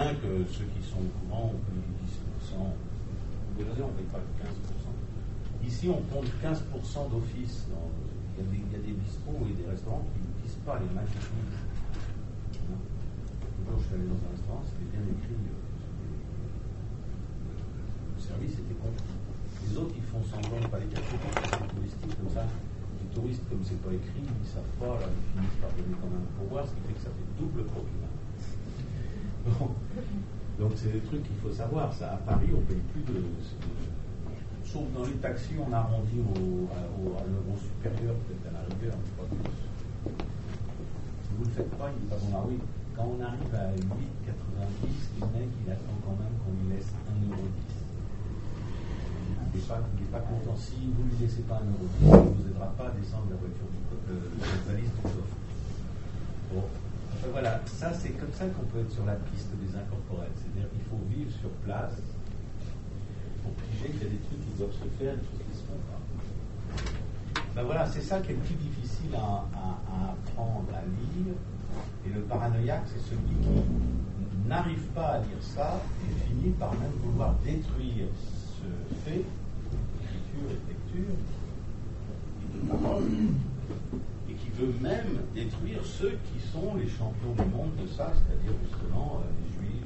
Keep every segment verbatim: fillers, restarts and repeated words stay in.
bien que ceux qui sont au courant, on paye dix pour cent. Au Brésil, on ne paye pas que quinze pour cent. Ici, on compte quinze pour cent d'office. Dans... Il, y a des, il y a des bistrots et des restaurants qui ne disent pas les matchs de foot. Un jour, je suis allé dans un restaurant, c'était bien écrit. Euh, le service était compris. Les autres, ils font semblant de ne pas les capter parce que c'est touristique comme ça. Les touristes, comme c'est pas écrit, ils ne savent pas, là, ils finissent par donner quand même pour voir, ce qui fait que ça fait double profit. Bon. Donc c'est des trucs qu'il faut savoir. Ça, à Paris, on paye plus de. Sauf dans les taxis, on arrondit au, à, au, à l'euro supérieur, peut-être à la rigueur, mais pas plus. Si vous ne le faites pas, il n'est pas bon. Ah oui, quand on arrive à huit virgule quatre-vingt-dix, le mec, il attend quand même qu'on lui laisse un euro dix. Il n'est pas, pas content. Si vous ne lui laissez pas un euro dix, il ne vous aidera pas à descendre la voiture du euh, la valise du coffre. Bon. Enfin, voilà, ça c'est comme ça qu'on peut être sur la piste des incorporels. C'est-à-dire qu'il faut vivre sur place pour piger qu'il y a des trucs qui doivent se faire, des trucs qui ne se font pas. Ben voilà, c'est ça qui est le plus difficile à, à, à apprendre à lire. Et le paranoïaque, c'est celui qui n'arrive pas à lire ça et finit par même vouloir détruire ce fait, écriture et lecture, et de parole, et qui veut même détruire ceux qui sont les champions du monde de ça, c'est-à-dire justement euh, les juifs,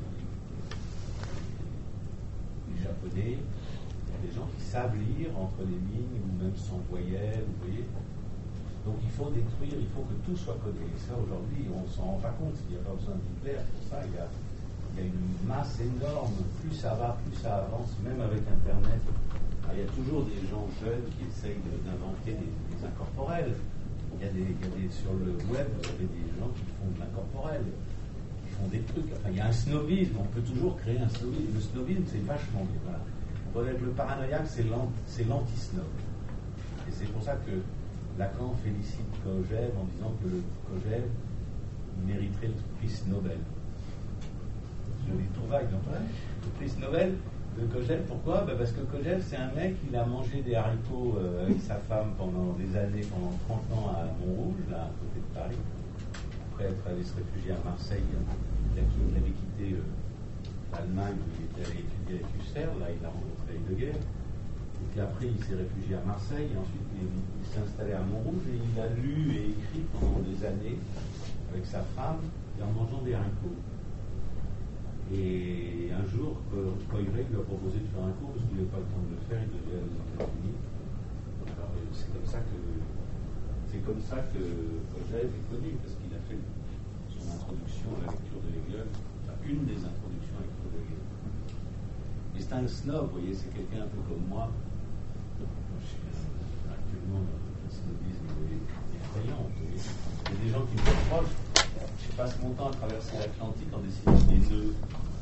les japonais, des gens qui savent lire entre les lignes ou même sans voyelles, vous voyez. Donc il faut détruire, il faut que tout soit codé. Et ça aujourd'hui, on ne s'en rend pas compte, il n'y a pas besoin d'Hitler, pour ça, il y, a, il y a une masse énorme, plus ça va, plus ça avance, même avec Internet. Alors, il y a toujours des gens jeunes qui essayent d'inventer des, des incorporels. Il y, a des, il y a des, sur le web, vous avez des gens qui font de l'incorporel, qui font des trucs. Enfin, il y a un snobisme, on peut toujours créer un snobisme. Le snobisme, c'est vachement bien. Voilà. Le paranoïaque, c'est l'anti-snob. Et c'est pour ça que Lacan félicite Kojève en disant que le Kojève mériterait le prix Nobel. Jolie trouvaille, donc. Le prix Nobel de Kojève, pourquoi? Ben parce que Kojève, c'est un mec, il a mangé des haricots euh, avec sa femme pendant des années, pendant trente ans à Montrouge, là, à côté de Paris. Après être allé se réfugier à Marseille, il, a, il avait quitté euh, l'Allemagne, où il était allé étudier avec Husserl, là, il a rencontré Heidegger. Et puis après, il s'est réfugié à Marseille, et ensuite, il, il s'est installé à Montrouge, et il a lu et écrit pendant des années avec sa femme, et en mangeant des haricots. Et un jour, Coiré lui a proposé de faire un cours, parce qu'il n'avait pas le temps de le faire, il devait aller aux États-Unis. Alors, c'est comme ça que c'est comme ça que Kojève est connu, parce qu'il a fait son introduction à la lecture de Hegel, enfin, une des introductions à la lecture de Hegel. Et c'est un snob, vous voyez, c'est quelqu'un un peu comme moi. Je suis actuellement dans un snobisme effrayant. Il y a des gens qui me reprochent. Je passe mon temps à traverser l'Atlantique en dessinant des nœuds.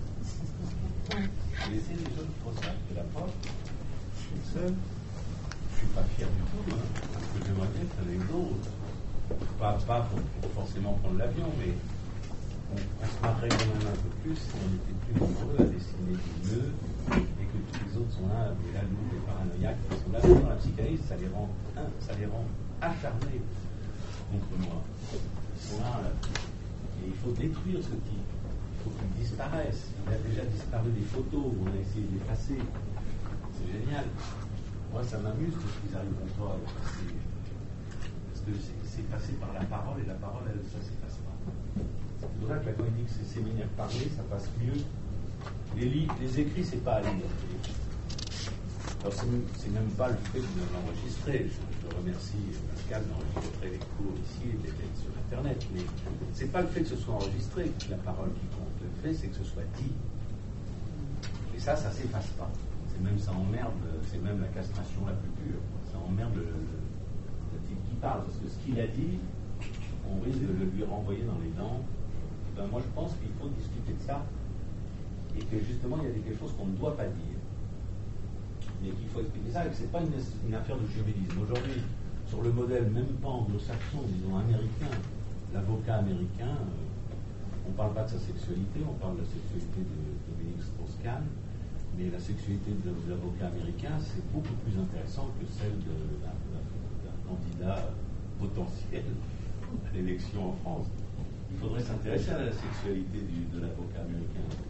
J'ai laissé des gens qui font ça, de la porte. Je suis seul. Je ne suis pas fier du tout, hein, parce que j'aimerais bien qu'il y en ait d'autres. Pas, pas pour, pour forcément prendre l'avion, mais on, on se marrait quand même un peu plus si on était plus nombreux à dessiner des nœuds et que tous les autres sont là, mais là, nous, les paranoïaques qui sont là. Dans la psychanalyse, ça les rend, hein, ça les rend acharnés contre moi. Ils sont là, là. Et il faut détruire ce type. Il faut qu'il disparaisse. Il a déjà disparu des photos, on a essayé de l'effacer. C'est génial. Moi, ça m'amuse parce qu'ils n'arriveront pas à l'effacer. Parce que c'est passé par la parole, et la parole, elle, ça ne s'efface pas. C'est pour ça que quand il dit que ces séminaires parlés, ça passe mieux. Les livres, les écrits, c'est pas à lire. Alors, c'est même pas le fait de l'enregistrer. Je, je remercie Pascal d'enregistrer les cours ici et de les mettre sur Internet. Mais c'est pas le fait que ce soit enregistré, la parole qui compte. Le fait, c'est que ce soit dit. Et ça, ça s'efface pas. C'est même, ça emmerde, c'est même la castration la plus pure. Ça emmerde le, le, le type qui parle. Parce que ce qu'il a dit, on risque de le lui renvoyer dans les dents. Ben, moi, je pense qu'il faut discuter de ça. Et que justement, il y a quelque chose qu'on ne doit pas dire. Mais qu'il faut expliquer ça, et que ce n'est pas une, une affaire de juridisme. Aujourd'hui, sur le modèle même pas anglo-saxon, disons américain, l'avocat américain, euh, on ne parle pas de sa sexualité, on parle de la sexualité de Dominique Strauss-Kahn, mais la sexualité de, de l'avocat américain, c'est beaucoup plus intéressant que celle d'un candidat potentiel à l'élection en France. Il faudrait s'intéresser à la sexualité du, de l'avocat américain.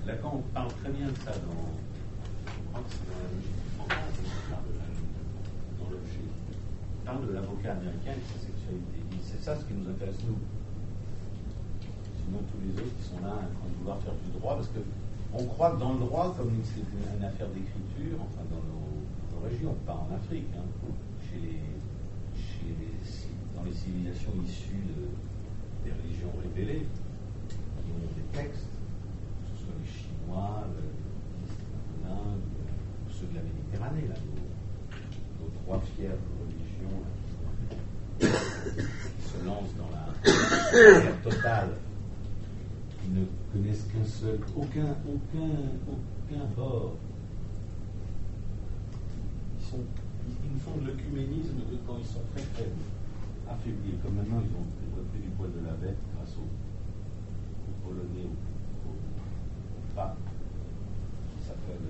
Lacan parle très bien de ça dans, je crois que c'est dans la logique française, il parle de la, dans l'objet. Il parle de l'avocat américain et de sa sexualité. Il dit, c'est ça ce qui nous intéresse nous. Sinon tous les autres qui sont là en train de vouloir faire du droit, parce que on croit que dans le droit, comme c'est une affaire d'écriture, enfin dans nos, nos régions, pas en Afrique, hein, chez les, chez les, dans les civilisations issues de, des religions révélées, qui ont des textes, que ce soit les Chinois, l'Inde, ceux de la Méditerranée, là, nos, nos trois fières religions là, qui se lancent dans la guerre totale, qui ne connaissent qu'un seul, aucun, aucun, aucun bord. Ils, sont, ils, ils font de l'œcuménisme que quand ils sont très faibles, affaiblis, comme maintenant ils ont repris du poids de la bête grâce aux, aux Polonais, au, au, au pape, qui s'appelle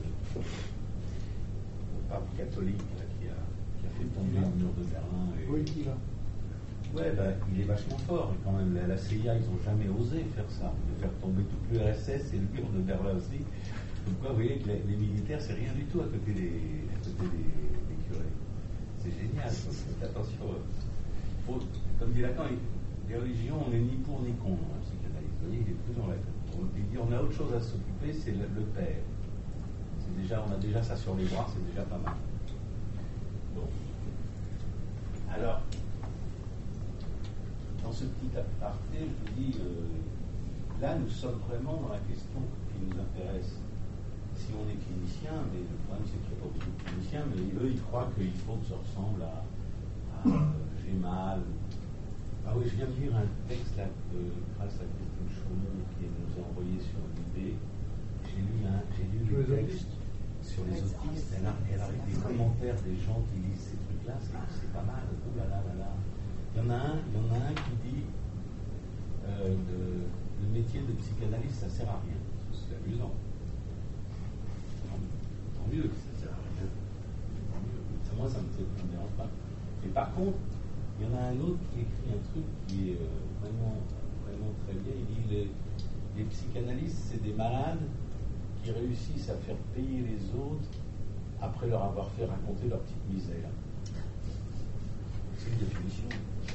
le pape catholique là, qui, a, qui a fait tomber le mur de Berlin. Et, oui, qui là ouais, ben, il est vachement fort. Et quand même, la, la C I A, ils n'ont jamais osé faire ça, de faire tomber tout le R S S et le mur de Berlin aussi. Donc, vous voyez que les, les militaires, c'est rien du tout à côté des, à côté des, des curés. C'est génial. Faites attention. Faut, comme dit Lacan, les religions, on n'est ni pour ni contre dans la psychanalyse. Vous voyez, il est toujours là. Il dit on a autre chose à s'occuper, c'est le, le père. C'est déjà, on a déjà ça sur les bras, c'est déjà pas mal. Bon. Alors. Dans ce petit aparté, je vous dis, euh, là, nous sommes vraiment dans la question qui nous intéresse. Si on est clinicien, mais le problème, c'est qu'il n'y a pas beaucoup de cliniciens, mais eux, ils croient qu'il faut que ça ressemble à, à euh, j'ai mal. Ah oui, je viens de lire un texte, là, euh, grâce à Christine Chaumont, qui nous a envoyé sur l'I B. J'ai lu un j'ai lu le texte sur les autistes, et alors, avec des commentaires des gens qui lisent ces trucs-là, c'est, c'est pas mal. Ouh là là là là. Il y en a un, il y en a un qui dit euh, le, le métier de psychanalyste, ça sert à rien. C'est amusant. Tant mieux que ça sert à rien. Tant mieux. Ça, moi, ça ne me, me dérange pas. Mais par contre, il y en a un autre qui écrit un truc qui est euh, vraiment, vraiment très bien. Il dit les, les psychanalystes, c'est des malades qui réussissent à faire payer les autres après leur avoir fait raconter leur petite misère. C'est une définition.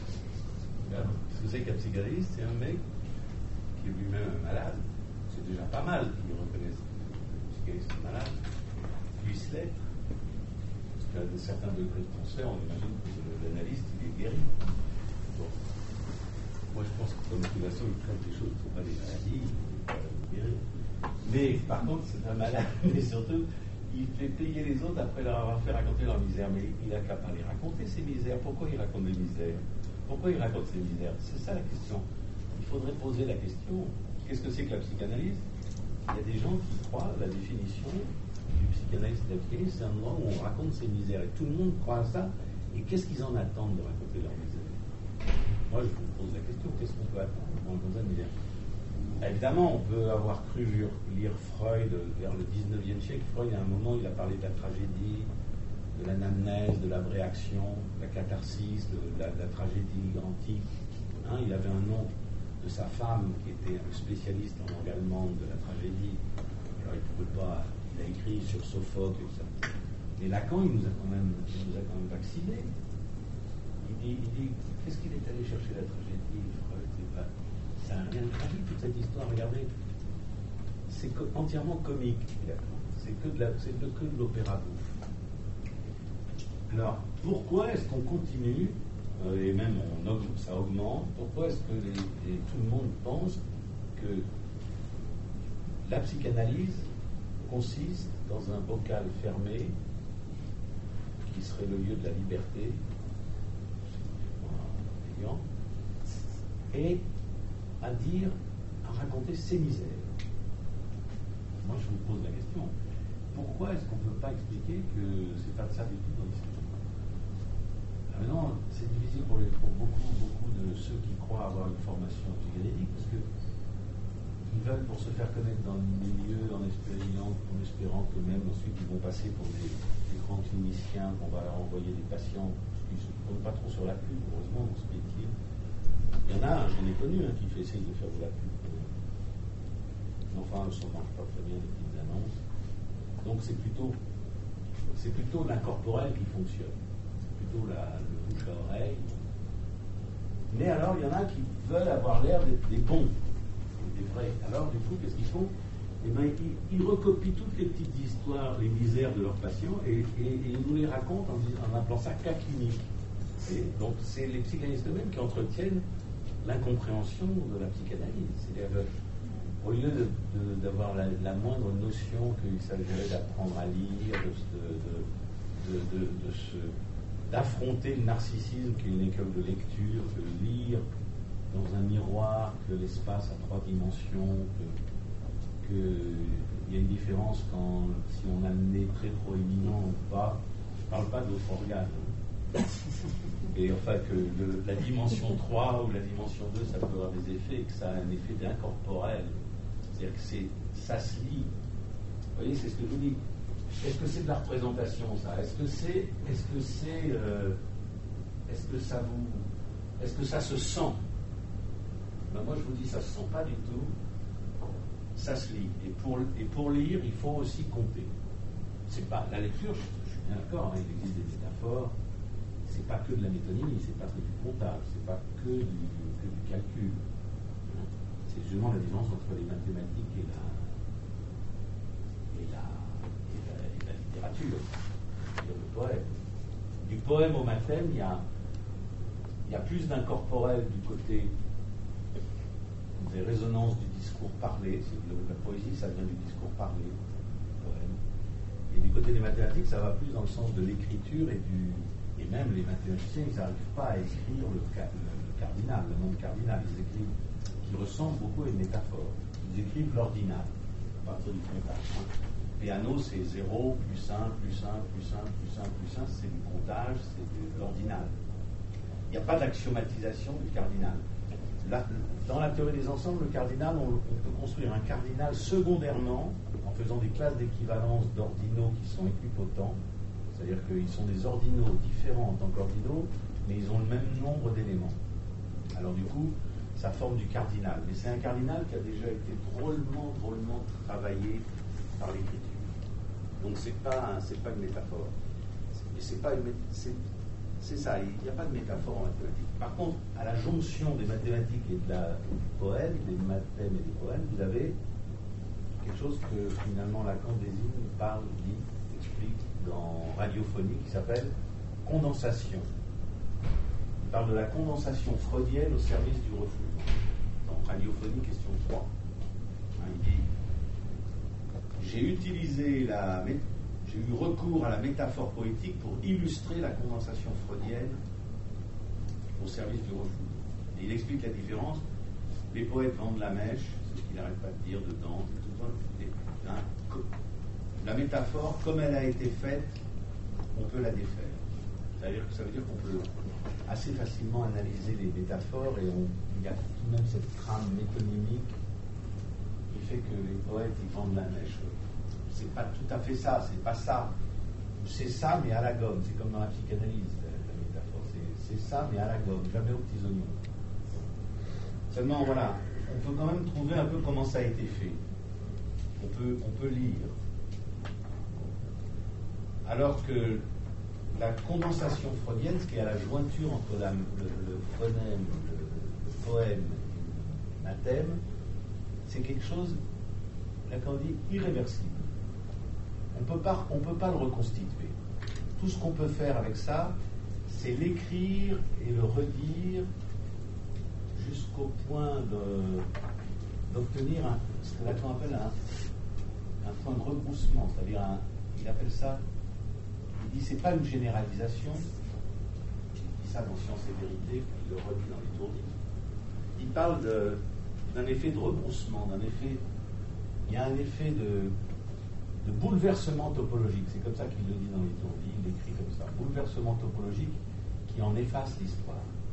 Ce que c'est qu'un psychanalyste, c'est un mec qui est lui-même un malade. C'est déjà pas mal qu'il reconnaisse que le psychanalyste est malade, puisse l'être. Parce qu'à un certain degré de transfert, on imagine que l'analyste, il est guéri. Bon. Moi, je pense que comme motivation, il traite des choses qui ne sont pas des maladies, il ne pas guérir. Mais par contre, c'est un malade, mais surtout, il fait payer les autres après leur avoir fait raconter leur misère. Mais il n'a qu'à pas les raconter, ces misères. Pourquoi il raconte des misères? Pourquoi il raconte ces misères? C'est ça la question. Il faudrait poser la question. Qu'est-ce que c'est que la psychanalyse? Il y a des gens qui croient la définition du psychanalyste et de la psychanalyse, c'est un endroit où on raconte ses misères. Et tout le monde croit à ça. Et qu'est-ce qu'ils en attendent de raconter leur misère? Moi, je vous pose la question. Qu'est-ce qu'on peut attendre de raconter sa misère? Évidemment, on peut avoir cru lire, lire Freud vers le dix-neuvième siècle. Freud, à un moment, il a parlé de la tragédie, de l'anamnèse, de l'abréaction, de la catharsis, de la, de la tragédie antique. Hein, il avait un nom de sa femme qui était un spécialiste en langue allemande de la tragédie. Alors il ne pouvait pas, il a écrit sur Sophocle et tout ça. Mais Lacan, il nous a quand même, il nous a quand même vaccinés. Il dit, il dit qu'est-ce qu'il est allé chercher la tragédie, Freud? C'est pas, ça n'a rien de tragique toute cette histoire. Regardez, c'est co- entièrement comique. C'est que de, la, c'est de, que de l'opéra bouffe. Alors, pourquoi est-ce qu'on continue, euh, et même on augmente, ça augmente, pourquoi est-ce que les, les, tout le monde pense que la psychanalyse consiste dans un bocal fermé qui serait le lieu de la liberté, et à dire, à raconter ses misères? Moi, je vous pose la question. Pourquoi est-ce qu'on ne peut pas expliquer que c'est pas de ça du tout dans l'histoire? Maintenant, c'est difficile pour, les, pour beaucoup, beaucoup de ceux qui croient avoir une formation psychanalytique, parce qu'ils veulent, pour se faire connaître dans le milieu, en espérant, en espérant que même ensuite ils vont passer pour des, des grands cliniciens, qu'on va leur envoyer des patients qui ne se tournent pas trop sur la pub, heureusement, dans ce métier. Il y en a, j'en ai connu, hein, qui fait essayer de faire de la pub. enfin, ça ne marche pas très bien, les petites annonces. Donc c'est plutôt, c'est plutôt l'incorporel qui fonctionne. C'est plutôt la, le bouche à oreille. Mais alors, il y en a qui veulent avoir l'air d'être des bons, des vrais. Alors, du coup, qu'est-ce qu'ils font? Eh bien, ils, ils recopient toutes les petites histoires, les misères de leurs patients, et, et, et ils nous les racontent en, en appelant ça cas clinique. Et donc, c'est les psychanalystes eux-mêmes qui entretiennent l'incompréhension de la psychanalyse. C'est-à-dire, au lieu de, de, d'avoir la, la moindre notion qu'il s'agirait d'apprendre à lire, de, de, de, de, de se, d'affronter le narcissisme qui est une école de lecture, de lire dans un miroir que l'espace a trois dimensions, que, que il y a une différence quand si on a le nez très proéminent ou pas. Je ne parle pas d'autres organes. Et enfin que le, la dimension trois ou la dimension deux, ça peut avoir des effets, et que ça a un effet d'incorporel. C'est-à-dire que c'est, ça se lit. Vous voyez, c'est ce que je vous dis. Est-ce que c'est de la représentation, ça? Est-ce que c'est, est-ce que c'est, euh, est-ce que ça vous, est-ce que ça se sent? Ben moi, je vous dis, ça se sent pas du tout. Ça se lit. Et pour, et pour lire, il faut aussi compter. C'est pas la lecture. Je, je suis bien d'accord. Hein, il existe des métaphores. C'est pas que de la métonymie. C'est pas que du comptage. C'est pas que du, que du calcul. Hein. C'est justement la différence entre les mathématiques et la et la littérature, le poème. Du poème au mathème, il y a, il y a plus d'incorporel du côté des résonances du discours parlé. C'est le, la poésie, ça vient du discours parlé, du poème. Et du côté des mathématiques, ça va plus dans le sens de l'écriture et du. Et même les mathématiciens, ils n'arrivent pas à écrire le, le, le cardinal, le nombre cardinal. Ils écrivent, qui ressemble beaucoup à une métaphore. Ils écrivent l'ordinal, à partir du comptage. Hein. Piano, c'est zéro, plus un, plus un, plus un, plus un, plus un, c'est du comptage, c'est de l'ordinal. Il n'y a pas d'axiomatisation du cardinal. Là, dans la théorie des ensembles, le cardinal, on, on peut construire un cardinal secondairement en faisant des classes d'équivalence d'ordinaux qui sont équipotents, c'est-à-dire qu'ils sont des ordinaux différents en tant qu'ordinaux, mais ils ont le même nombre d'éléments. Alors du coup, ça forme du cardinal. Mais c'est un cardinal qui a déjà été drôlement, drôlement travaillé par l'écriture. Donc c'est pas un, c'est pas une métaphore. Et c'est pas une, c'est, c'est ça. Il n'y a pas de métaphore en mathématiques. Par contre, à la jonction des mathématiques et de la du poème, des mathèmes et des poèmes, vous avez quelque chose que finalement Lacan désigne, parle, dit, explique dans Radiophonie, qui s'appelle condensation. Il parle de la condensation freudienne au service du reflux. Dans Radiophonie, question trois. Hein, il dit: J'ai utilisé la, j'ai eu recours à la métaphore poétique pour illustrer la condensation freudienne au service du reflux. Et il explique la différence. Les poètes vendent la mèche, c'est ce qu'il n'arrête pas de dire dedans. Tout ça. Et, hein, la métaphore, comme elle a été faite, on peut la défaire. C'est-à-dire que ça veut dire qu'on peut assez facilement analyser les métaphores, et on, il y a tout de même cette trame métonymique qui fait que les poètes ils vendent la mèche. C'est pas tout à fait ça, c'est pas ça. C'est ça, mais à la gomme. C'est comme dans la psychanalyse, la, la métaphore. C'est, c'est ça, mais à la gomme, jamais aux petits oignons. Seulement, voilà, on peut quand même trouver un peu comment ça a été fait. On peut, on peut lire. Alors que la condensation freudienne, ce qui est à la jointure entre la, le, le phonème, le, le poème et le mathème, c'est quelque chose, là quand on dit irréversible. On peut pas, on peut pas le reconstituer. Tout ce qu'on peut faire avec ça, c'est l'écrire et le redire jusqu'au point de, d'obtenir un, ce que Lacan appelle un, un point de rebroussement, c'est-à-dire un, il appelle ça, il dit c'est pas une généralisation, il dit ça dans Science et Vérité, puis il le redit dans l'Étourdi. Il parle de, d'un effet de rebroussement, d'un effet, il y a un effet de, de bouleversement topologique, c'est comme ça qu'il le dit dans l'Étourdi, il l'écrit comme ça, bouleversement topologique qui en efface l'histoire.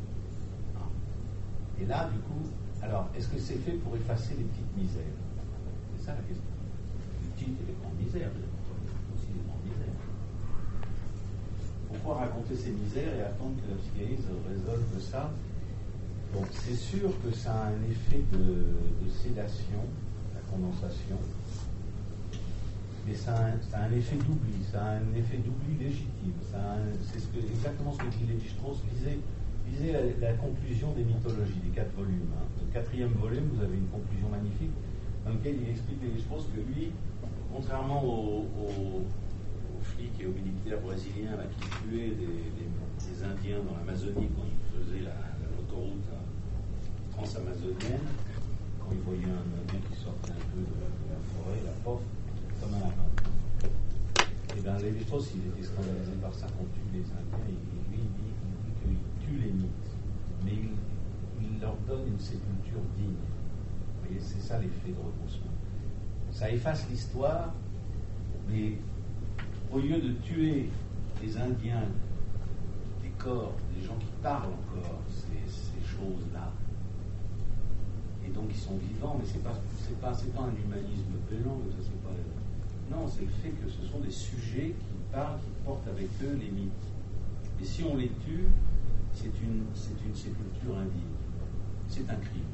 Et là, du coup, alors, est-ce que c'est fait pour effacer les petites misères? C'est ça la question. Les petites et les grandes misères, aussi les grandes misères. Pourquoi raconter ces misères et attendre que la psychanalyse résolve ça? Donc, c'est sûr que ça a un effet de, de sédation, la condensation. Mais ça a, un, ça a un effet d'oubli, ça a un effet d'oubli légitime. Ça a un, c'est ce que, exactement ce que dit Lévi-Strauss. Lisez, lisez la, la conclusion des mythologies, des quatre volumes. Hein. Le quatrième volume, vous avez une conclusion magnifique dans laquelle il explique Lévi-Strauss que lui, contrairement aux, aux, aux flics et aux militaires brésiliens là, qui tuaient des, des, des Indiens dans l'Amazonie quand ils faisaient la, la, l'autoroute hein, transamazonienne, quand ils voyaient un Indien qui sortait un peu de la, de la forêt, la porte, comme un lapin. Et bien, Lévi-Strauss, il était scandalisé par ça qu'on tue les Indiens, et lui, il dit, il dit qu'il tue les mythes, mais il, il leur donne une sépulture digne. Vous voyez, c'est ça l'effet de rebroussement. Ça efface l'histoire, mais au lieu de tuer les Indiens, des corps, des gens qui parlent encore ces, ces choses-là, et donc ils sont vivants, mais c'est pas, c'est pas, c'est pas un humanisme pélant, ça c'est pas. Non, c'est le fait que ce sont des sujets qui parlent, qui portent avec eux les mythes. Et si on les tue, c'est une, c'est une sépulture indigne. C'est un crime.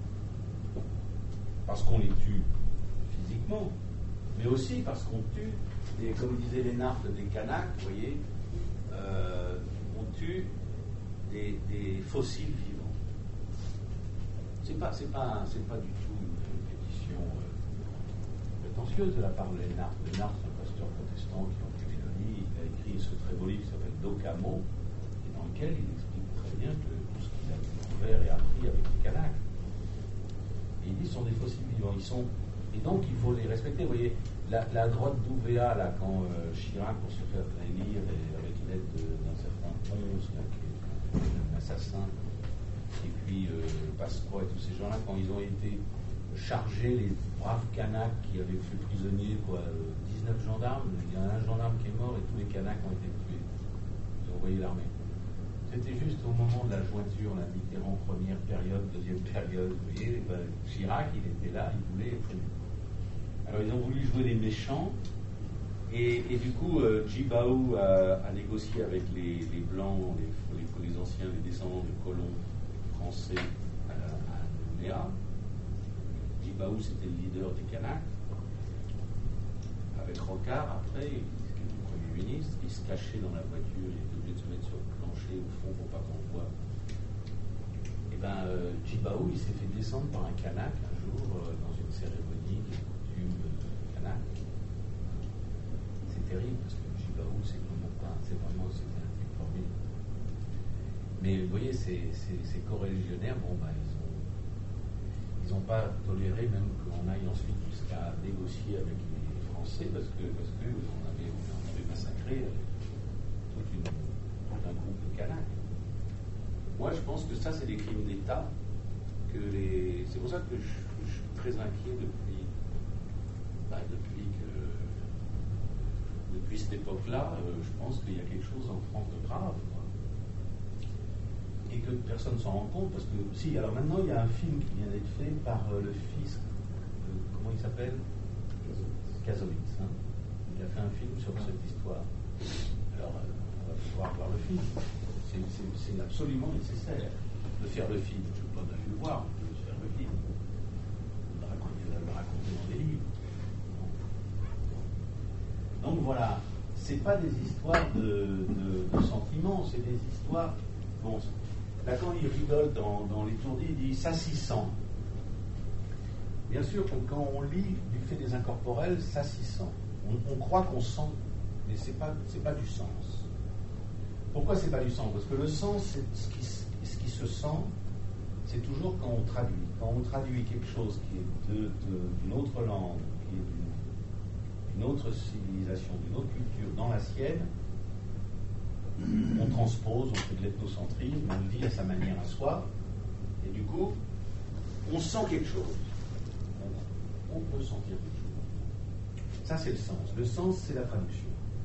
Parce qu'on les tue physiquement, mais aussi parce qu'on tue, des, comme disaient les Nartes, des Kanaks, vous voyez, euh, on tue des, des fossiles vivants. C'est pas, c'est pas, c'est pas du tout une pétition euh, prétentieuse de la part de Lénart. Lénart, c'est un pasteur protestant qui en Calédonie, il a écrit ce très beau livre qui s'appelle Docamo, et dans lequel il explique très bien que tout ce qu'il a découvert et appris avec les Kanaks. Et il dit ce sont des fossiles vivants. Ils sont, et donc il faut les respecter. Vous voyez, la, la droite d'Ouvéa, là, quand euh, Chirac, pour se faire élire, avec l'aide d'un certain Ponce, là, qui est un assassin, et puis euh, Pasqua et tous ces gens-là, quand ils ont été chargés, les braves Kanaks qui avaient fait prisonnier quoi, dix-neuf gendarmes, il y a un gendarme qui est mort et tous les Kanaks ont été tués. Ils ont envoyé l'armée. C'était juste au moment de la jointure, la Mitterrand première période, deuxième période, vous voyez, ben, Chirac, il était là, il voulait être élu. Alors ils ont voulu jouer les méchants, et, et du coup, euh, Djibaou a, a négocié avec les, les Blancs, les, les, les anciens, les descendants de colons français à, à Nouméa. Djibaou, c'était le leader des Kanaks. Avec Rocard, après, qui était le Premier ministre, il se cachait dans la voiture, il était obligé de se mettre sur le plancher au fond pour pas qu'on voit. Et bien, euh, Djibaou, il s'est fait descendre par un Kanak un jour euh, dans une cérémonie des coutumes de Kanak. C'est terrible parce que Djibaou, c'est vraiment pas, c'est vraiment, c'était un type formidable. Mais vous voyez, ces, ces, ces coreligionnaires, bon, ben, ils ont, ils n'ont pas toléré même qu'on aille ensuite jusqu'à négocier avec les Français parce que parce que on avait, on avait massacré toute une, tout un groupe de Kanaks. Moi, je pense que ça, c'est des crimes d'État. Que les... C'est pour ça que je, je suis très inquiet depuis, bah, depuis que depuis cette époque-là. Euh, je pense qu'il y a quelque chose en France de grave. Quoi. Et que personne ne s'en rend compte, parce que, si, alors maintenant, il y a un film qui vient d'être fait par euh, le fils, de, comment il s'appelle Kazovitz. Hein il a fait un film sur cette histoire. Alors, euh, on va pouvoir voir le film. C'est, c'est, c'est absolument nécessaire de faire le film. Je ne veux pas d'aller le voir, on peut faire le film. On va raconter, le raconter dans des livres. Donc voilà, c'est pas des histoires de, de, de sentiments, c'est des histoires... Bon, là, quand il rigole dans, dans l'étourdi, il dit « ça s'y sent ». Bien sûr que quand on lit du fait des incorporels, ça s'y sent. On, on croit qu'on sent, mais ce n'est pas, c'est pas du sens. Pourquoi c'est pas du sens ? Parce que le sens, c'est ce qui, ce qui se sent, c'est toujours quand on traduit. Quand on traduit quelque chose qui est de, de, d'une autre langue, qui est d'une, d'une autre civilisation, d'une autre culture dans la sienne, on transpose, on fait de l'ethnocentrisme, on le vit à sa manière à soi, et du coup, on sent quelque chose. On, on peut sentir quelque chose. Ça, c'est le sens. Le sens, c'est la traduction.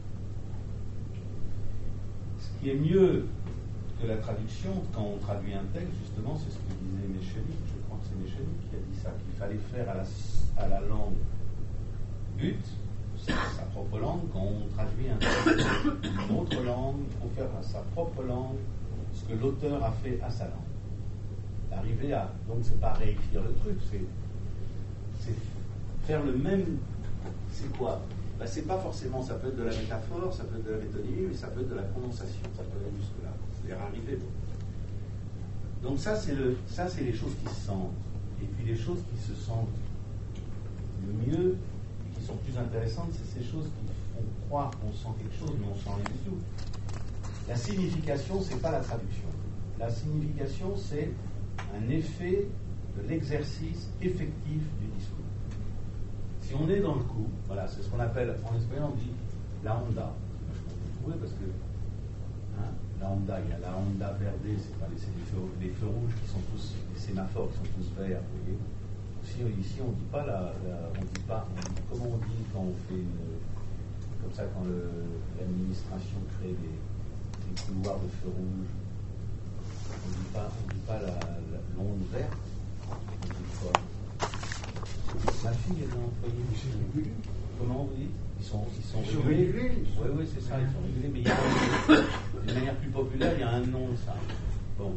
Ce qui est mieux que la traduction, quand on traduit un texte, justement, c'est ce que disait Méchelik, je crois que c'est Méchelik qui a dit ça, qu'il fallait faire à la, à la langue but, sa, sa propre langue, quand on traduit un texte d'une autre langue, il faut faire à sa propre langue ce que l'auteur a fait à sa langue. Arriver à, donc c'est pas réécrire le truc, c'est, c'est faire le même, c'est quoi? Ben, c'est pas forcément, ça peut être de la métaphore, ça peut être de la métonymie, mais ça peut être de la condensation, ça peut aller jusque-là, c'est-à-dire arriver. Donc ça c'est, le, ça, c'est les choses qui se sentent. Et puis les choses qui se sentent le mieux, et qui sont plus intéressantes, c'est ces choses qui font croire qu'on sent quelque chose, mais on sent rien du tout. La signification, c'est pas la traduction. La signification, c'est un effet de l'exercice effectif du discours. Si on est dans le coup, voilà, c'est ce qu'on appelle, en espagnol on dit la onda. Je peux le trouver parce que hein, la onda, il y a la onda verde, c'est pas les, c'est les, feux, les feux rouges qui sont tous, les sémaphores qui sont tous verts, vous voyez. Ici, ici on ne dit pas la, la on dit pas, on dit, comment on dit quand on fait une, comme ça quand le, l'administration crée des, des couloirs de feux rouges, on ne dit pas, on dit pas la, la l'onde verte, on dit quoi? Ma fille, elle est employée. Comment vous dites? Ils sont, ils sont ils régulés. Sont régulés. Oui, oui, c'est ça, ils sont régulés. Mais il y a, d'une manière plus populaire, il y a un nom de ça. Bon.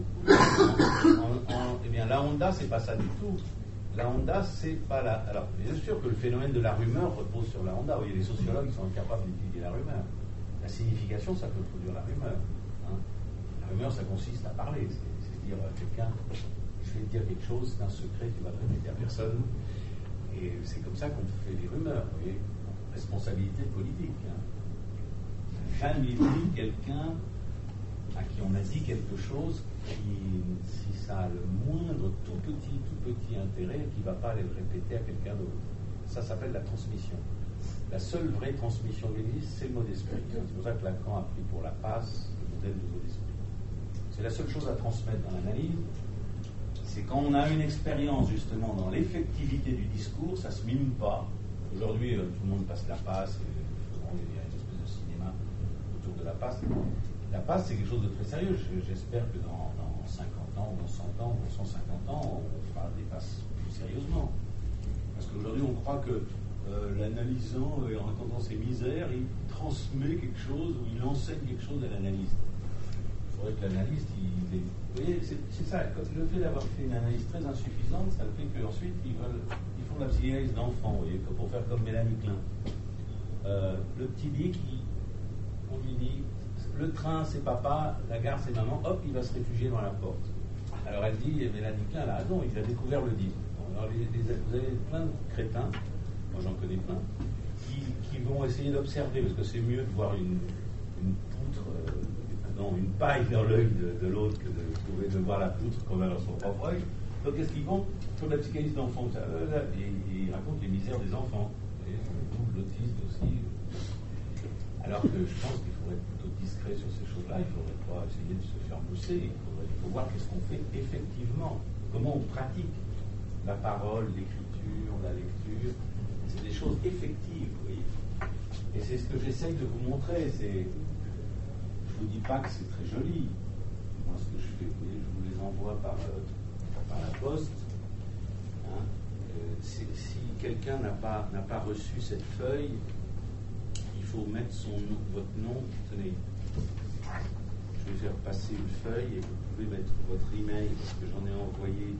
En, en, eh bien, la Honda, c'est pas ça du tout. La Honda, c'est pas la. Alors, bien sûr que le phénomène de la rumeur repose sur la Honda. Vous voyez, les sociologues, ils sont incapables d'étudier la rumeur. La signification, ça peut produire la rumeur. Hein. La rumeur, ça consiste à parler. C'est, c'est dire à quelqu'un, je vais te dire quelque chose, c'est un secret, tu vas le répéter à personne. Et c'est comme ça qu'on fait des rumeurs, vous voyez. Responsabilité politique. Hein. Jamais vu quelqu'un à qui on a dit quelque chose qui, si ça a le moindre tout petit, tout petit intérêt, qui ne va pas aller le répéter à quelqu'un d'autre. Ça s'appelle la transmission. La seule vraie transmission qui existe, c'est le mot d'esprit. C'est pour ça que Lacan a pris pour la passe le modèle du mot d'esprit. C'est la seule chose à transmettre dans l'analyse. C'est quand on a une expérience justement dans l'effectivité du discours, ça ne se mime pas. Aujourd'hui, euh, tout le monde passe la passe, et, il y a une espèce de cinéma autour de la passe. La passe, c'est quelque chose de très sérieux. J'espère que dans, dans cinquante ans, dans cent ans, dans cent cinquante ans, on fera des passes plus sérieusement. Parce qu'aujourd'hui, on croit que euh, l'analysant, euh, en racontant ses misères, il transmet quelque chose ou il enseigne quelque chose à l'analyste. Il faudrait que l'analyste, il, il vous voyez, c'est, c'est ça. Le fait d'avoir fait une analyse très insuffisante, ça fait qu'ensuite, ils veulent, ils font de la psychanalyse d'enfant, vous voyez, pour faire comme Mélanie Klein. Euh, le petit dit, qui, on lui dit, le train c'est papa, la gare c'est maman, hop, il va se réfugier dans la porte. Alors elle dit, Mélanie Klein, elle a raison, il a découvert le dit. Bon, alors les, les, vous avez plein de crétins, moi j'en connais plein, qui, qui vont essayer d'observer, parce que c'est mieux de voir une, une poutre, euh, non, une paille dans l'œil de, de l'autre que de trouver de voir la poutre comme dans son propre œil. Donc qu'est-ce qu'ils font? Ils font de la psychanalyse d'enfants, et, et ils racontent les misères des enfants, et l'autisme aussi. Alors que je pense qu'il faudrait être plutôt discret sur ces choses-là, il ne faudrait pas essayer de se faire mousser, il, faudrait, il faut voir qu'est-ce qu'on fait effectivement, comment on pratique la parole, l'écriture, la lecture. C'est des choses effectives, vous voyez. Et c'est ce que j'essaye de vous montrer. C'est, je ne vous dis pas que c'est très joli. Moi, ce que je fais, vous voyez, je vous les envoie par, euh, par la poste. Hein. Euh, si quelqu'un n'a pas, n'a pas reçu cette feuille, il faut mettre son, votre nom. Tenez, je vais faire passer une feuille et vous pouvez mettre votre email parce que j'en ai envoyé.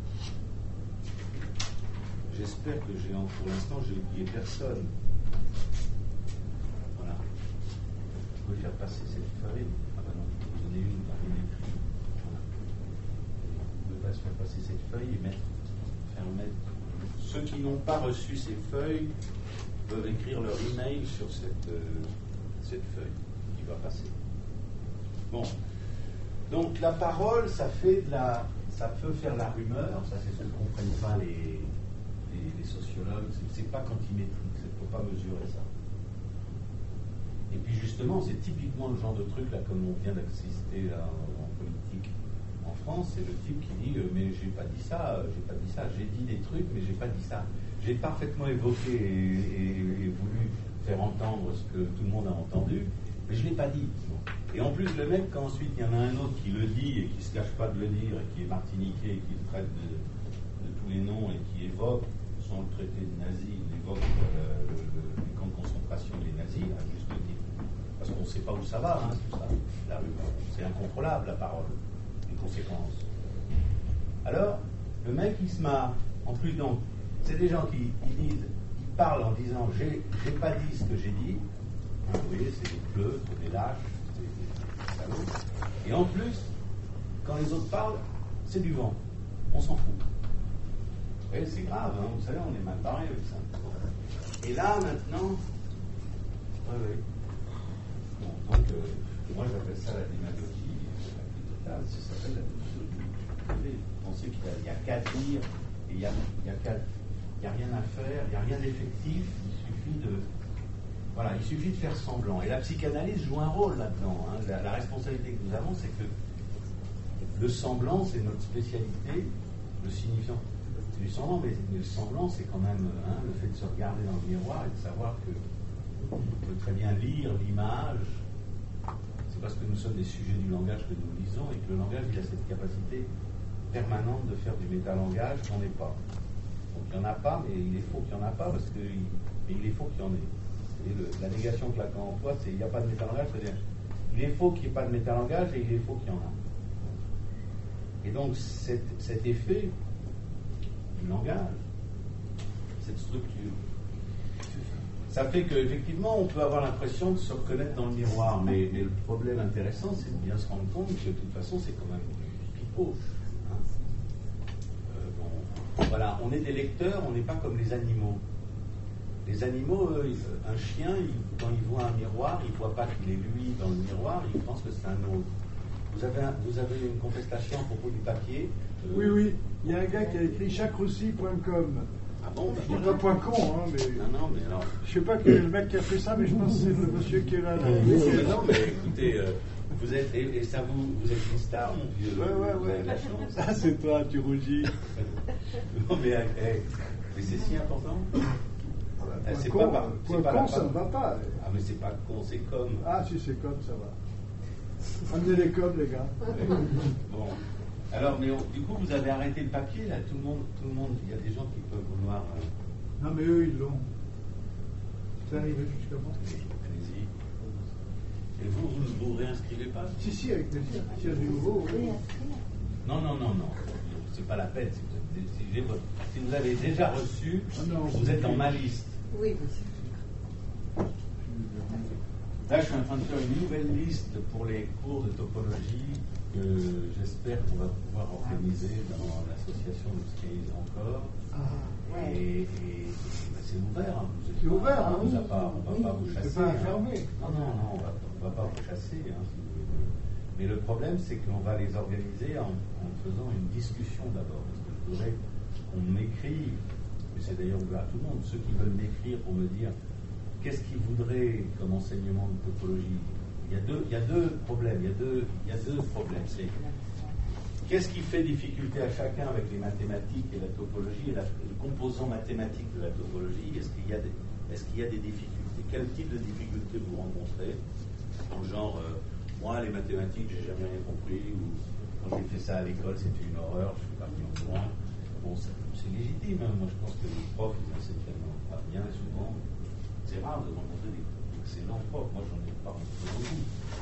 J'espère que j'ai, pour l'instant, j'ai oublié personne. Voilà. Vous pouvez faire passer cette feuille. Ah ben non, je vais vous donner une par une écrit. Voilà. Vous pouvez pas se faire passer cette feuille et mettre, faire mettre. Ceux qui n'ont pas reçu ces feuilles peuvent écrire leur email sur cette, euh, cette feuille qui va passer. Bon. Donc la parole, ça fait de la, ça peut faire la rumeur. Ça, c'est ce que ne comprennent pas les, les, les sociologues. C'est, c'est pas quantimétrique. Il ne faut pas mesurer ça. Et puis justement, c'est typiquement le genre de truc là, comme on vient d'assister là, en, en politique en France, c'est le type qui dit euh, mais j'ai pas dit ça, euh, j'ai pas dit ça, j'ai dit des trucs, mais j'ai pas dit ça. J'ai parfaitement évoqué et, et, et voulu faire entendre ce que tout le monde a entendu, mais je ne l'ai pas dit. Et en plus, le mec, quand ensuite il y en a un autre qui le dit et qui ne se cache pas de le dire, et qui est martiniquais, et qui le traite de, de tous les noms et qui évoque, sans le traiter de nazi, il évoque euh, le, le, les camps de concentration des nazis, à juste titre. Parce qu'on ne sait pas où ça va, hein, tout ça. La rumeur. C'est incontrôlable, la parole, les conséquences. Alors, le mec, il se marre. En plus, donc, c'est des gens qui, qui disent, parlent en disant j'ai, j'ai pas dit ce que j'ai dit, hein, vous voyez, c'est des pleutres, des lâches, c'est des salauds. Et en plus, quand les autres parlent, c'est du vent. On s'en fout. Vous voyez, c'est grave, hein, vous savez, on est mal barré avec ça. Et là, maintenant, oui, oui. Bon, donc, euh, moi j'appelle ça la démagogie, la totale, ça s'appelle la démagogie. Vous savez, vous pensez qu'il n'y a, a qu'à dire, et il n'y a, y a, y a rien à faire, il n'y a rien d'effectif, il suffit de. Voilà, il suffit de faire semblant. Et la psychanalyse joue un rôle là-dedans. Hein. La, la responsabilité que nous avons, c'est que le semblant, c'est notre spécialité, le signifiant. C'est du semblant, mais, mais le semblant, c'est quand même hein, le fait de se regarder dans le miroir et de savoir que on peut très bien lire l'image. C'est parce que nous sommes des sujets du langage que nous lisons et que le langage, il a cette capacité permanente de faire du métalangage qu'on n'est pas. Donc il n'y en a pas, mais il est faux qu'il n'y en a pas parce que il, mais il est faux qu'il y en ait. Et le, la négation que Lacan emploie, c'est il n'y a pas de métalangage, c'est-à-dire il est faux qu'il n'y ait pas de métalangage et il est faux qu'il y en a. Et donc cet, cet effet du langage, cette structure, ça fait qu'effectivement on peut avoir l'impression de se reconnaître dans le miroir, mais, mais le problème intéressant, c'est de bien se rendre compte que de toute façon c'est quand même du pipeau. Hein. Euh, bon, voilà, on est des lecteurs, on n'est pas comme les animaux. Les animaux, eux, un chien, il, quand il voit un miroir, il ne voit pas qu'il est lui dans le miroir, il pense que c'est un autre. Vous avez, un, vous avez une contestation à propos du papier euh... Oui, oui. Il y a un gars qui a écrit chacroussi point com. Ah bon, bah, je ne dis pas point con, hein, mais. Non, non, mais alors. Je ne sais pas quel est le mec qui a fait ça, mais je pense que c'est le monsieur qui est là. là. Mais non, mais écoutez, euh, vous êtes, et, et ça vous, vous êtes une star, mon vieux. Ouais, ouais, vous ouais. avez de la chance. Ah, c'est toi, tu rougis. Non, mais, eh, mais c'est si important. Ah bah, eh, point c'est con, pas, par, point c'est pas con la, ça ne va pas. Ah, mais c'est pas con, c'est comme. Ah, si c'est comme, ça va. Amenez les coms, les gars. Bon. Alors, mais on, du coup, vous avez arrêté le papier, là, tout le monde, tout le monde, il y a des gens qui peuvent vouloir. Euh... Non, mais eux, ils l'ont. C'est arrivé jusqu'à moi. Allez-y. Et vous, vous ne vous réinscrivez pas? Si, si, avec plaisir. S'il y a du nouveau, oui. Non, non, non, non. C'est pas la peine. Si vous, si j'ai votre, si vous avez déjà reçu, oh non, vous êtes dans ma liste. Oui, oui. Là, je suis en train de faire une nouvelle liste pour les cours de topologie que j'espère qu'on va pouvoir organiser dans l'association de Scales encore. Ah, ouais. Et, et, et ben, c'est ouvert. Hein. Vous êtes c'est pas, ouvert, hein, hein, vous a pas, on ne va oui, pas vous chasser. C'est pas hein. fermé. Non, non, non, on va, ne va pas vous chasser. Hein, si vous voulez. Mais le problème, c'est qu'on va les organiser en, en faisant une discussion d'abord. Parce que je voudrais qu'on m'écrive, et c'est d'ailleurs ouvert à tout le monde, ceux qui veulent m'écrire pour me dire qu'est-ce qu'ils voudraient comme enseignement de topologie. Il y a deux, il y a deux problèmes. Il y a deux, il y a deux problèmes. C'est qu'est-ce qui fait difficulté à chacun avec les mathématiques et la topologie et la, le composant mathématique de la topologie? Est-ce qu'il y a des, est-ce qu'il y a des difficultés? Quel type de difficultés vous rencontrez? En genre, euh, moi, les mathématiques, j'ai jamais rien compris, ou quand j'ai fait ça à l'école, c'était une horreur, je suis parti en courant. Bon, c'est, c'est légitime. Hein. Moi, je pense que les profs, ils enseignent tellement pas bien, souvent. C'est rare de rencontrer des excellents profs. Moi, j'en ai pas rencontré beaucoup.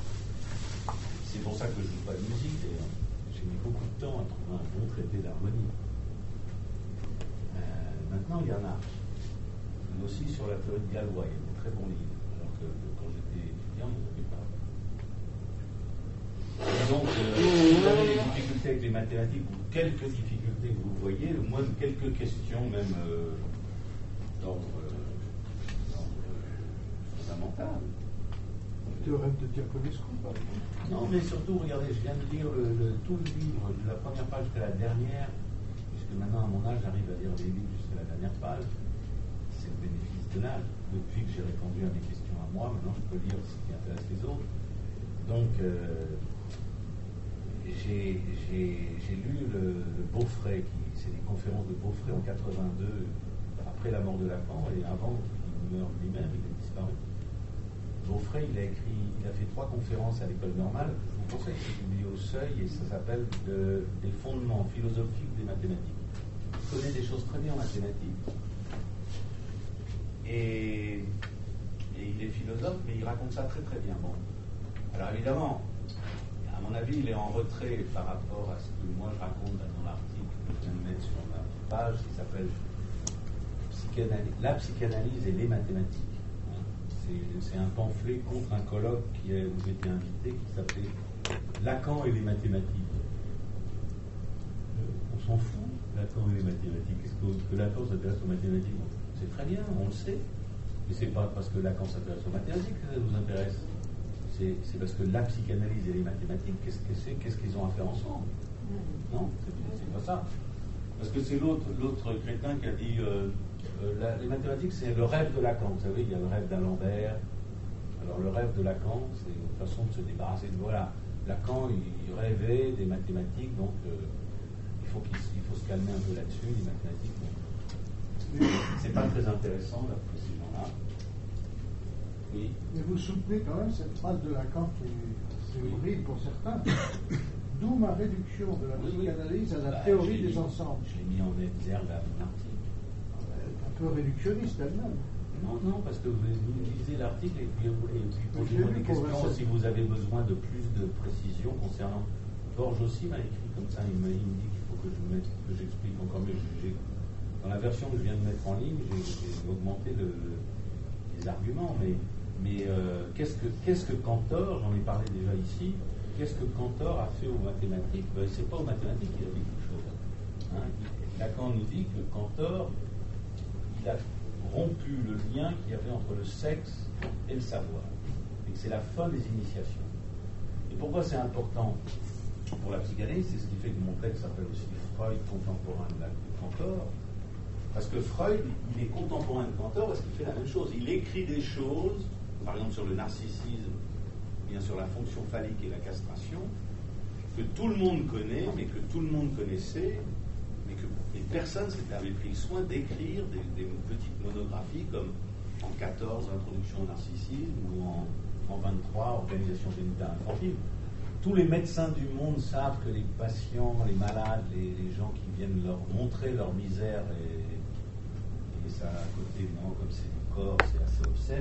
C'est pour ça que je ne joue pas de musique, d'ailleurs. J'ai mis beaucoup de temps à trouver un bon traité d'harmonie. Euh, maintenant, il y en a. Mais aussi sur la théorie de Galois, il y a des très bons livres. Alors que quand j'étais étudiant, il n'y en avait pas. Et donc, euh, si vous avez des difficultés avec les mathématiques, ou quelques difficultés que vous voyez, ou moins quelques questions, même euh, d'ordre. Euh, fondamental. Le théorème de Diaconescu, par exemple. Non, mais surtout, regardez, je viens de lire le, le, tout le livre, de la première page jusqu'à la dernière, puisque maintenant, à mon âge, j'arrive à lire les livres jusqu'à la dernière page. C'est le bénéfice de l'âge. Depuis que j'ai répondu à mes questions à moi, maintenant, je peux lire ce qui intéresse les autres. Donc, euh, j'ai, j'ai, j'ai lu le, le Beaufray, qui, c'est les conférences de Beaufray en quatre-vingt-deux, après la mort de Lacan, et avant qu'il meure lui-même, il est disparu. Beaufray, il a écrit, il a fait trois conférences à l'école normale. Je vous conseille, c'est publié au Seuil et ça s'appelle de, des fondements philosophiques des mathématiques. Il connaît des choses très bien en mathématiques. Et, et il est philosophe, mais il raconte ça très très bien. Bon. Alors évidemment, à mon avis, il est en retrait par rapport à ce que moi je raconte dans l'article que je viens de mettre sur ma page, qui s'appelle psychanalyse, la psychanalyse et les mathématiques. Hein. C'est, c'est un pamphlet contre un colloque qui est, où j'étais invité qui s'appelait Lacan et les mathématiques. Euh, on s'en fout, Lacan et les mathématiques. Est-ce que, que Lacan s'intéresse aux mathématiques? C'est très bien, on le sait. Mais c'est pas parce que Lacan s'intéresse aux mathématiques que ça nous intéresse. C'est, c'est parce que la psychanalyse et les mathématiques, qu'est-ce que c'est, qu'est-ce qu'ils ont à faire ensemble? Non, c'est, c'est pas ça. Parce que c'est l'autre, l'autre crétin qui a dit euh, euh, la, les mathématiques, c'est le rêve de Lacan. Vous savez, il y a le rêve d'Alembert. Alors le rêve de Lacan, c'est une façon de se débarrasser de voilà. Lacan, il rêvait des mathématiques, donc euh, il faut qu'il il faut se calmer un peu là-dessus. Les mathématiques, bon. C'est pas très intéressant là, précisément là. Oui. Mais vous soutenez quand même cette phrase de Lacan qui est assez Oui. horrible pour certains. D'où ma réduction de la Oui, oui. psychanalyse à la Bah, théorie j'ai des mis- ensembles. Je l'ai mis en exergue à mon article. Elle est un peu réductionniste elle-même. Non, non, parce que vous lisez l'article et puis, et puis posez-moi j'ai des lu pour questions Vincent. si vous avez besoin de plus de précision concernant. Borges aussi m'a écrit comme ça, il, m'a, il me dit qu'il faut que, je mette, que j'explique encore mieux. J'ai, dans la version que je viens de mettre en ligne, j'ai, j'ai augmenté le, le, les arguments, mais, mais euh, qu'est-ce, que, qu'est-ce que Cantor, j'en ai parlé déjà ici, qu'est-ce que Cantor a fait aux mathématiques? Ben, c'est pas aux mathématiques qu'il a dit quelque chose. Hein. Lacan nous dit que Cantor, il a rompu le lien qu'il y avait entre le sexe et le savoir, et que c'est la fin des initiations. Et pourquoi c'est important pour la psychanalyse? C'est ce qui fait que mon texte s'appelle aussi Freud contemporain de, la, de Cantor, parce que Freud, il est contemporain de Cantor parce qu'il fait la même chose. Il écrit des choses, par exemple sur le narcissisme, bien sur la fonction phallique et la castration, que tout le monde connaît, mais que tout le monde connaissait, mais que et personne n'avait pris soin d'écrire des, des petites monographies comme en quatorze, Introduction au narcissisme, ou en, en vingt-trois, Organisation génitale infantile. Tous les médecins du monde savent que les patients, les malades, les, les gens qui viennent leur montrer leur misère, et, et ça à côté, évidemment, comme c'est du corps, c'est assez obscène.